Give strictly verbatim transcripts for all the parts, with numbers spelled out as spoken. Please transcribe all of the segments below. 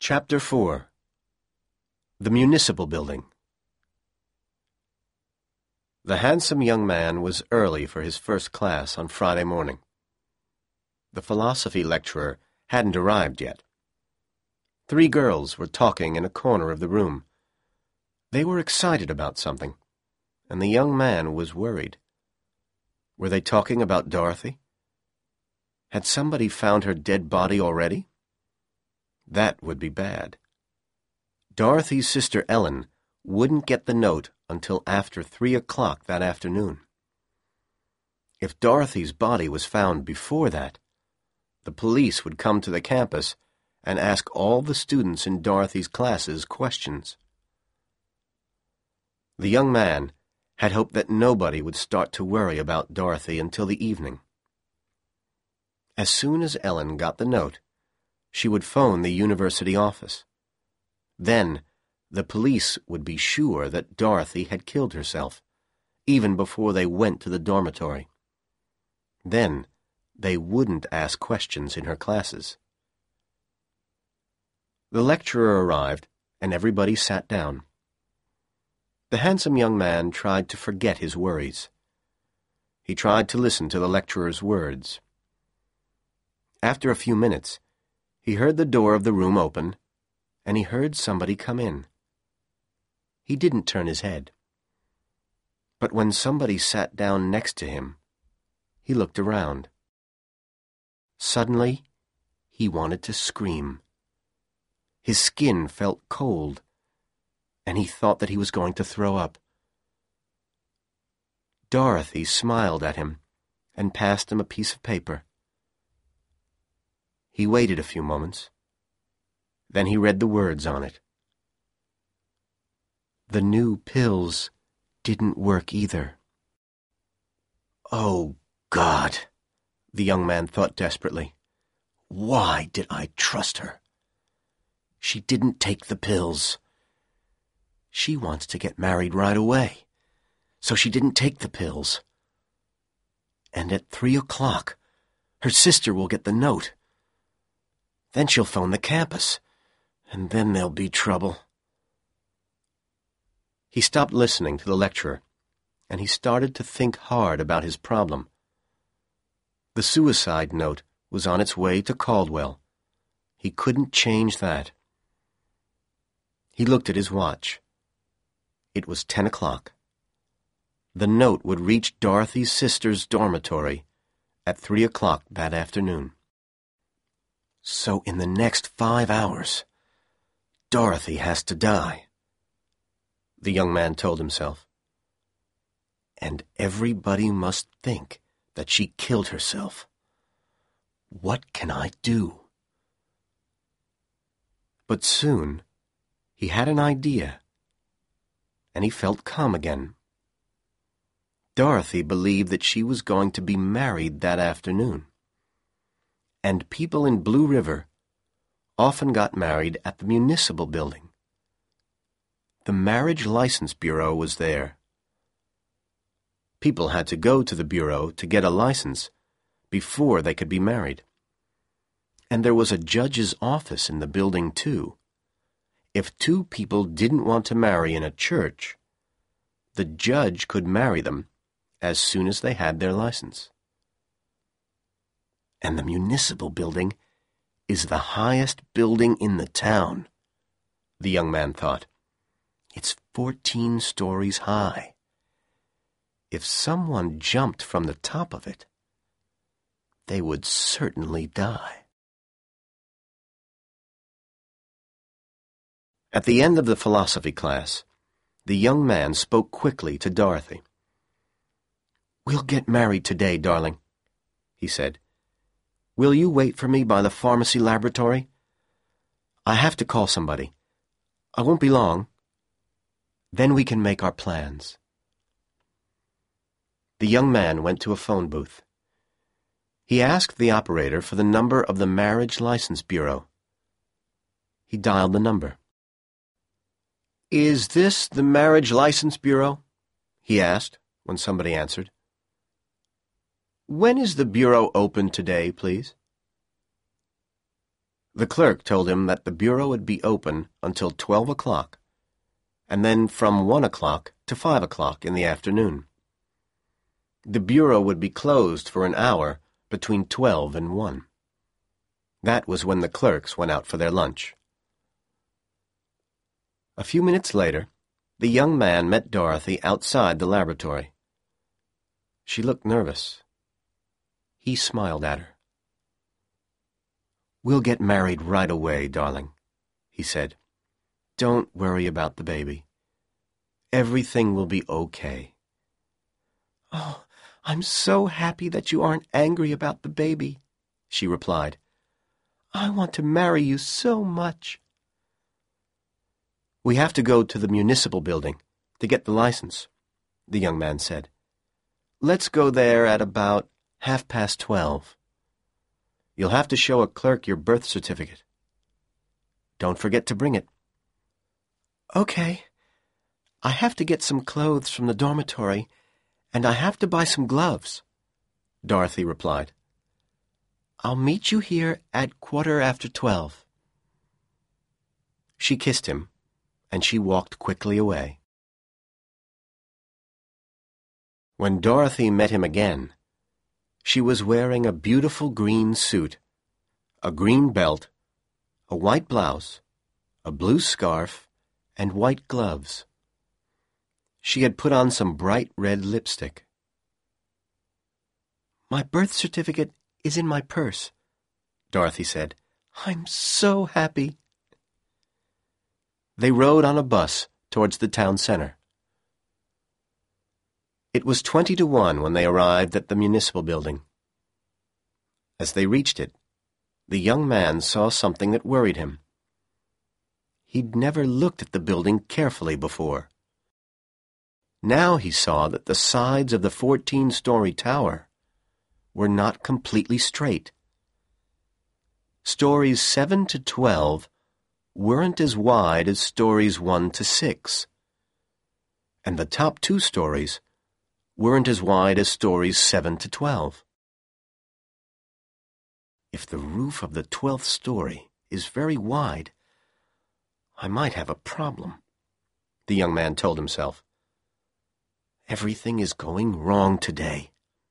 Chapter four. The Municipal Building. The handsome young man was early for his first class on Friday morning. The philosophy lecturer hadn't arrived yet. Three girls were talking in a corner of the room. They were excited about something, and the young man was worried. Were they talking about Dorothy? Had somebody found her dead body already? That would be bad. Dorothy's sister Ellen wouldn't get the note until after three o'clock that afternoon. If Dorothy's body was found before that, the police would come to the campus and ask all the students in Dorothy's classes questions. The young man had hoped that nobody would start to worry about Dorothy until the evening. As soon as Ellen got the note, she would phone the university office. Then, the police would be sure that Dorothy had killed herself, even before they went to the dormitory. Then, they wouldn't ask questions in her classes. The lecturer arrived, and everybody sat down. The handsome young man tried to forget his worries. He tried to listen to the lecturer's words. After a few minutes, he heard the door of the room open, and he heard somebody come in. He didn't turn his head. But when somebody sat down next to him, he looked around. Suddenly, he wanted to scream. His skin felt cold, and he thought that he was going to throw up. Dorothy smiled at him and passed him a piece of paper. He waited a few moments. Then he read the words on it. The new pills didn't work either. Oh, God, the young man thought desperately. Why did I trust her? She didn't take the pills. She wants to get married right away, so she didn't take the pills. And at three o'clock, her sister will get the note. Then she'll phone the campus, and then there'll be trouble. He stopped listening to the lecturer, and he started to think hard about his problem. The suicide note was on its way to Caldwell. He couldn't change that. He looked at his watch. It was ten o'clock. The note would reach Dorothy's sister's dormitory at three o'clock that afternoon. So in the next five hours, Dorothy has to die, the young man told himself. And everybody must think that she killed herself. What can I do? But soon, he had an idea, and he felt calm again. Dorothy believed that she was going to be married that afternoon. And people in Blue River often got married at the municipal building. The Marriage License Bureau was there. People had to go to the bureau to get a license before they could be married. And there was a judge's office in the building, too. If two people didn't want to marry in a church, the judge could marry them as soon as they had their license. And the municipal building is the highest building in the town, the young man thought. It's fourteen stories high. If someone jumped from the top of it, they would certainly die. At the end of the philosophy class, the young man spoke quickly to Dorothy. "We'll get married today, darling," he said. "Will you wait for me by the pharmacy laboratory? I have to call somebody. I won't be long. Then we can make our plans." The young man went to a phone booth. He asked the operator for the number of the Marriage License Bureau. He dialed the number. "Is this the Marriage License Bureau?" he asked when somebody answered. "When is the bureau open today, please?" The clerk told him that the bureau would be open until twelve o'clock, and then from one o'clock to five o'clock in the afternoon. The bureau would be closed for an hour between twelve and one. That was when the clerks went out for their lunch. A few minutes later, the young man met Dorothy outside the laboratory. She looked nervous. He smiled at her. "We'll get married right away, darling," he said. "Don't worry about the baby. Everything will be okay." "Oh, I'm so happy that you aren't angry about the baby," she replied. "I want to marry you so much." "We have to go to the municipal building to get the license," the young man said. "Let's go there at about half past twelve. You'll have to show a clerk your birth certificate. Don't forget to bring it." "Okay. I have to get some clothes from the dormitory, and I have to buy some gloves," Dorothy replied. "I'll meet you here at quarter after twelve." She kissed him, and she walked quickly away. When Dorothy met him again, she was wearing a beautiful green suit, a green belt, a white blouse, a blue scarf, and white gloves. She had put on some bright red lipstick. "My birth certificate is in my purse," Dorothy said. "I'm so happy." They rode on a bus towards the town center. It was twenty to one when they arrived at the municipal building. As they reached it, the young man saw something that worried him. He'd never looked at the building carefully before. Now he saw that the sides of the fourteen-story tower were not completely straight. Stories seven to twelve weren't as wide as stories one to six, and the top two stories weren't as wide as stories seven to twelve. If the roof of the twelfth story is very wide, I might have a problem, the young man told himself. Everything is going wrong today.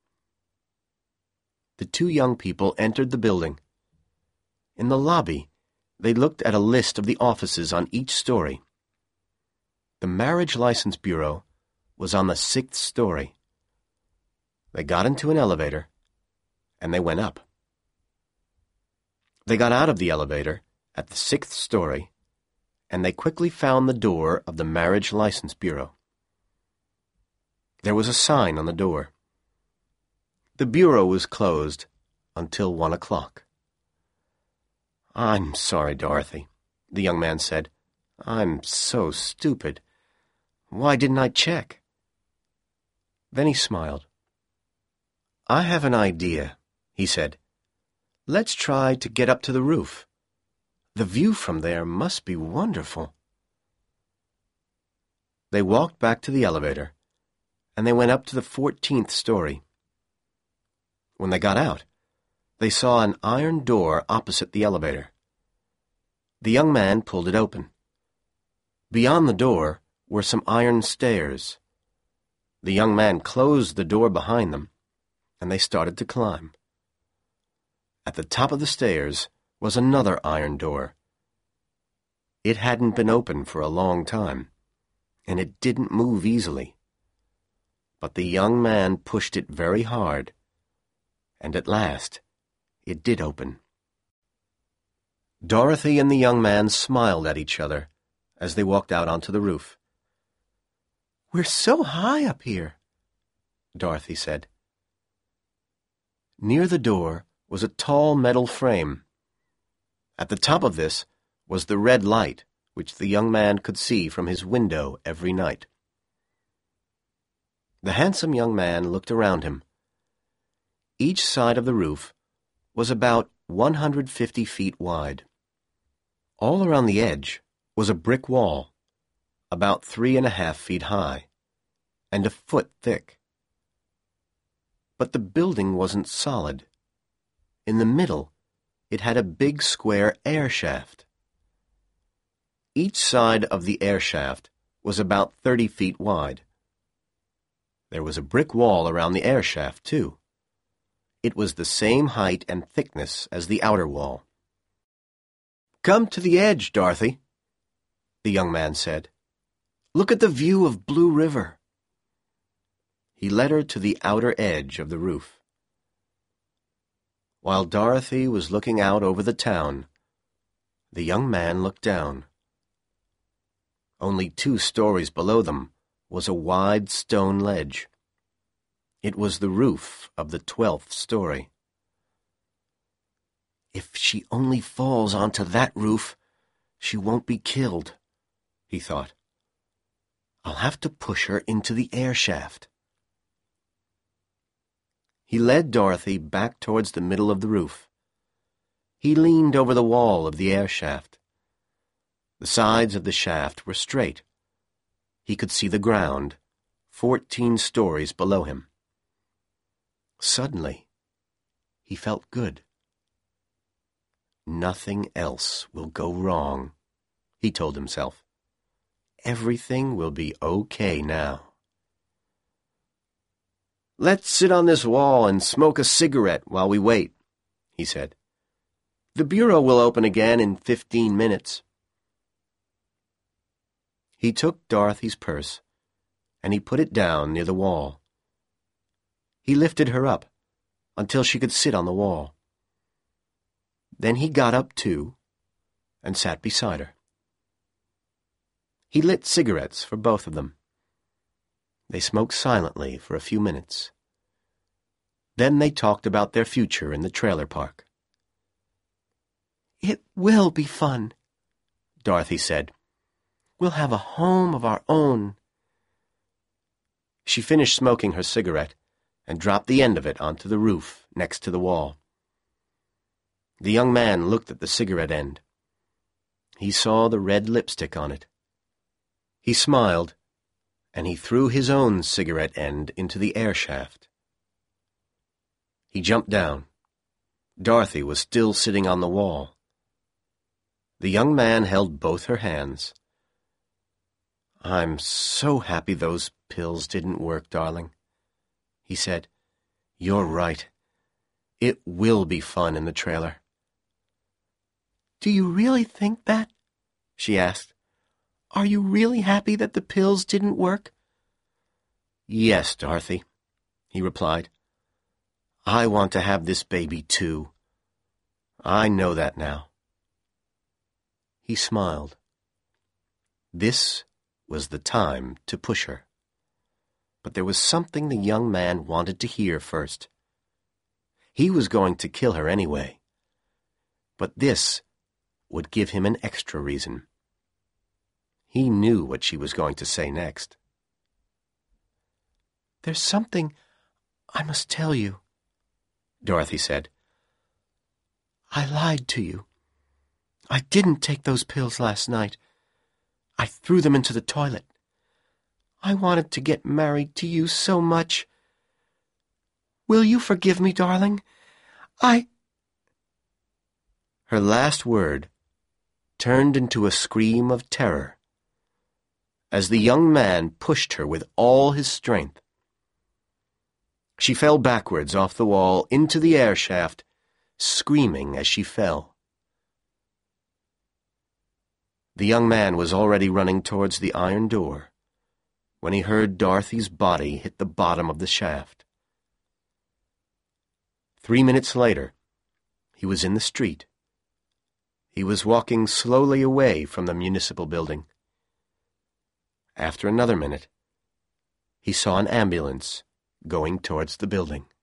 The two young people entered the building. In the lobby, they looked at a list of the offices on each story. The Marriage License Bureau was on the sixth story. They got into an elevator, and they went up. They got out of the elevator at the sixth story, and they quickly found the door of the Marriage License Bureau. There was a sign on the door. The bureau was closed until one o'clock. "I'm sorry, Dorothy," the young man said. "I'm so stupid. Why didn't I check?" Then he smiled. "I have an idea," he said. "Let's try to get up to the roof. The view from there must be wonderful." They walked back to the elevator, and they went up to the fourteenth story. When they got out, they saw an iron door opposite the elevator. The young man pulled it open. Beyond the door were some iron stairs. The young man closed the door behind them, and they started to climb. At the top of the stairs was another iron door. It hadn't been open for a long time, and it didn't move easily. But the young man pushed it very hard, and at last it did open. Dorothy and the young man smiled at each other as they walked out onto the roof. "We're so high up here," Dorothy said. Near the door was a tall metal frame. At the top of this was the red light which the young man could see from his window every night. The handsome young man looked around him. Each side of the roof was about one hundred fifty feet wide. All around the edge was a brick wall, about three and a half feet high, and a foot thick. But the building wasn't solid. In the middle, it had a big square air shaft. Each side of the air shaft was about thirty feet wide. There was a brick wall around the air shaft, too. It was the same height and thickness as the outer wall. "Come to the edge, Dorothy," the young man said. "Look at the view of Blue River." He led her to the outer edge of the roof. While Dorothy was looking out over the town, the young man looked down. Only two stories below them was a wide stone ledge. It was the roof of the twelfth story. "If she only falls onto that roof, she won't be killed," he thought. "I'll have to push her into the air shaft." He led Dorothy back towards the middle of the roof. He leaned over the wall of the air shaft. The sides of the shaft were straight. He could see the ground, fourteen stories below him. Suddenly, he felt good. "Nothing else will go wrong," he told himself. "Everything will be okay now." "Let's sit on this wall and smoke a cigarette while we wait," he said. "The bureau will open again in fifteen minutes." He took Dorothy's purse, and he put it down near the wall. He lifted her up until she could sit on the wall. Then he got up too and sat beside her. He lit cigarettes for both of them. They smoked silently for a few minutes. Then they talked about their future in the trailer park. "It will be fun," Dorothy said. "We'll have a home of our own." She finished smoking her cigarette and dropped the end of it onto the roof next to the wall. The young man looked at the cigarette end. He saw the red lipstick on it. He smiled, and he threw his own cigarette end into the air shaft. He jumped down. Dorothy was still sitting on the wall. The young man held both her hands. "I'm so happy those pills didn't work, darling," he said. "You're right. It will be fun in the trailer." "Do you really think that?" she asked. "Are you really happy that the pills didn't work?" "Yes, Dorothy," he replied. "I want to have this baby, too. I know that now." He smiled. This was the time to push her. But there was something the young man wanted to hear first. He was going to kill her anyway. But this would give him an extra reason. He knew what she was going to say next. "There's something I must tell you," Dorothy said. "I lied to you. I didn't take those pills last night. I threw them into the toilet. I wanted to get married to you so much. Will you forgive me, darling? I—" Her last word turned into a scream of terror as the young man pushed her with all his strength. She fell backwards off the wall into the air shaft, screaming as she fell. The young man was already running towards the iron door when he heard Dorothy's body hit the bottom of the shaft. Three minutes later, he was in the street. He was walking slowly away from the municipal building. After another minute, he saw an ambulance going towards the building.